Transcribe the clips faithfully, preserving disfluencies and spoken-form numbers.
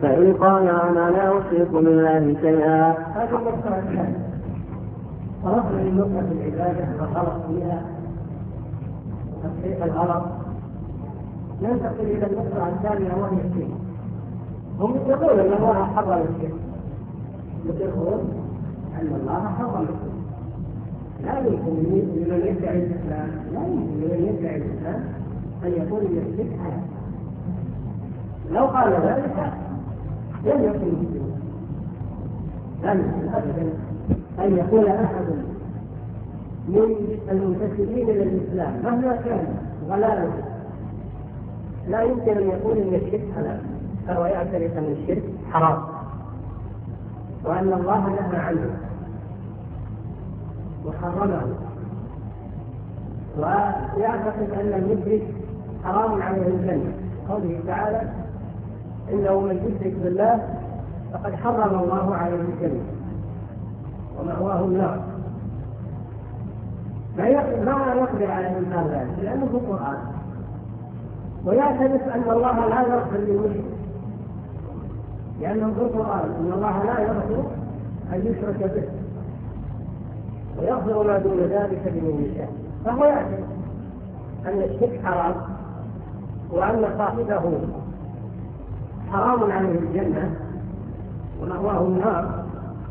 فإن قال أنا لا أشرك بالله شيئا. هذا المسألة الثانية، فرفع النقطة في العبادة والغلط فيها تصحيح الغلط. ننتقل إلى النقطة الثانية وهي الشرك. هم يقولون أن الله حرم الشرك، يقولون أن الله حرم الشرك. لا يمكن لمن يدعي الإسلام لا يمكن لمن يدعي الإسلام أن يقول أن الشرك حلال. لو قال ذلك لم يكن مسلما. لم يكن أبدا أن يقول أحد من المنتسبين إلى الإسلام مهما كان غلاله لا يمكن أن يقول أن الشرك حلال، فهو يعترف أن الشرك حرام وأن الله نهى عنه وحرمه، ويعتقد أن المشرك حرام عليه الجنة. قوله تعالى إنه من يشرك بالله فقد حرم الله عليه الجنة ومأواه النار. ما يقدر على إنكار ذلك لأنه في القرآن، ويعترف أن الله لا يغفر للمشرك لأنه في القرآن أن الله لا يغفر أن يشرك به ويغفر ما دون ذلك لمن يشاء. فهو يعترف أن الشرك حرام وأن صاحبه حرام عليه الجنة ومأواه النار،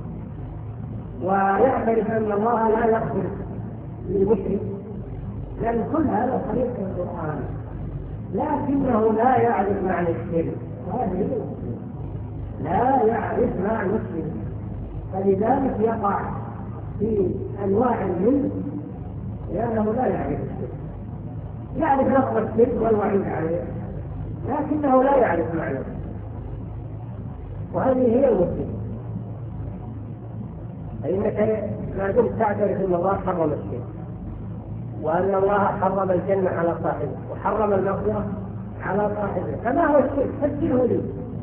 ويعترف أن الله لا يغفر للمشرك لأن كل هذا صريح في القرآن، لكنه لا يعرف معنى الشرك. هذه لا يعرف معنى الشرك، فلذلك يقع في أنواع منه لأنه لا يعرف الشرك. يعرف لفظ الشرك والوعيد عليه لكنه لا يعرف معنى، وهذه هي المشكلة. فإنك ما دمت تعترف أن الله حرم الشرك وأن الله حرم الجنة على صاحبه وحرم المغفرة على صاحبه، فما هو الشرك؟ فسره لي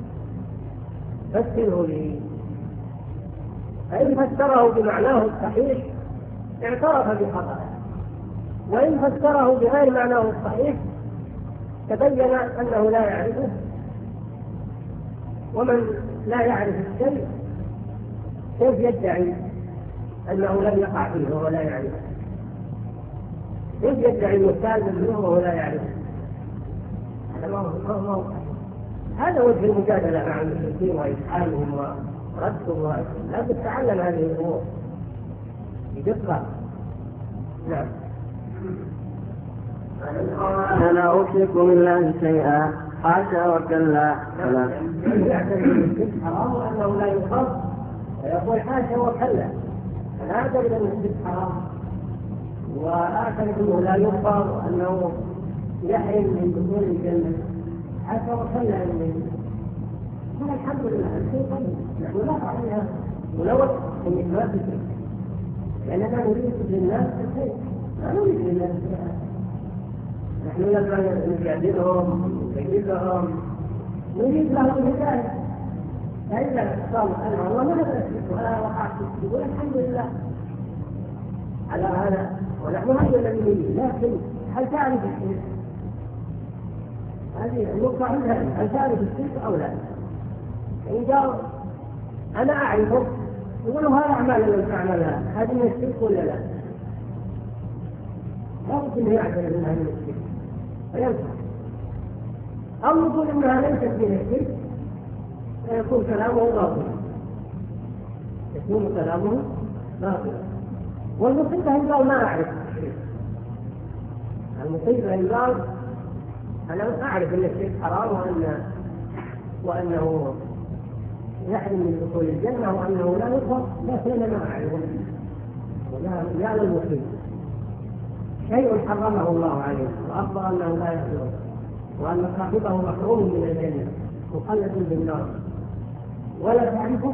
فسره لي. فإن فسره بمعناه الصحيح اعترف بخطأه، وإن فسره بغير معناه الصحيح تبين أنه لا يعرفه. ومن لا يعرف الشيء كيف يدعي أنه لم يقع فيه وهو لا يعرفه؟ كيف يدعي المثال منه وهو لا يعرفه؟ هذا ما هو هذا وجه المجادلة مع المشركين وإسحالهم وردهم. لا تتعلم هذه الأمور بدقة. نعم. أنا لا أشرك بالله شيئا حاشا وكلا. يعتبر الشرك حرام وأنه لا يغفر ويقول حاشا وكلا. أنا أعتبر أن الشرك حرام وأعتبر أنه لا يغفر وأنه يحرم من دخول الجنة حاشا وكلا. هذا الحمد لله الشيء طيب، نحن لا عليها ولو من إثبات الشرك، لأننا نريد للناس الخير ما نريد للناس الشيء. نحن لما نجادلهم نجيب لهم نريد لهم الهداية، فإذا قالوا أنا والله ما أدرك ولا وقعت يقول الحمد لله على هذا ونحن هذا الذي نريد. لكن هل تعرف الشرك؟ هذه النقطة عندها، هل تعرف الشرك أو لا؟ إن قال أنا أعرفه يقولوا هذا أعمال التي تعملها هذه من الشرك ولا لا؟ لا بد أن يعترف أنها من الشرك فينفع، أو يقول أنها ليست من الشرك فيكون كلامه باطلا، يكون كلامه باطلا. والمصيبة إن قال ما أعرف الشرك، المصيبة إن قال أنا أعرف أن الشرك حرام وأن وأنه يحرم من دخول الجنة وأنه لا يغفر، لكن أنا ما أعرفه ولا المصيبة شيء حرمه الله عليه وأخبر أنه لا يغفر وأن صاحبه محروم من الجنة مخلد بالنار ولا تعرفه.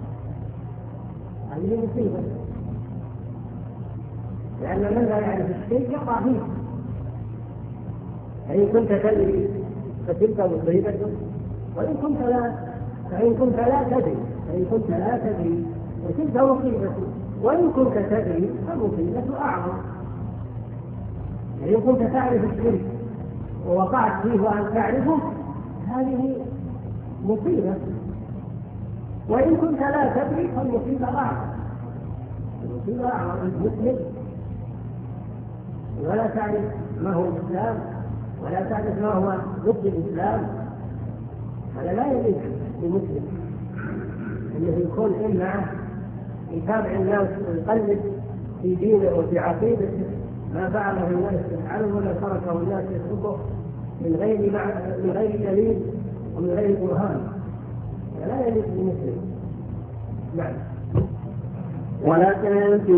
هذه مصيبة، لأن من لا يعرف الشيء يقع فيه. فإن كنت تدري فتلك مصيبة، وإن كنت لا فإن كنت لا تدري فإن كنت لا تدري فتلك مصيبة، وإن كنت تدري فمصيبة أعظم. إن كنت تعرف الشرك ووقعت فيه وأن تعرفه هذه مصيبة، وإن كنت لا تدري فالمصيبة أعظم. المصيبة أعظم. أنت مسلم ولا تعرف ما هو الإسلام ولا تعرف ما هو ضد الإسلام، هذا لا يليق بمسلم أنه يكون إما يتابع الناس ويقلد في دينه وفي عقيدته ما فعله الناس يفعله ولا تركه الناس يتركه من غير مع... من غير دليل ومن غير برهان، لا يليق بمسلم. نعم. ولكن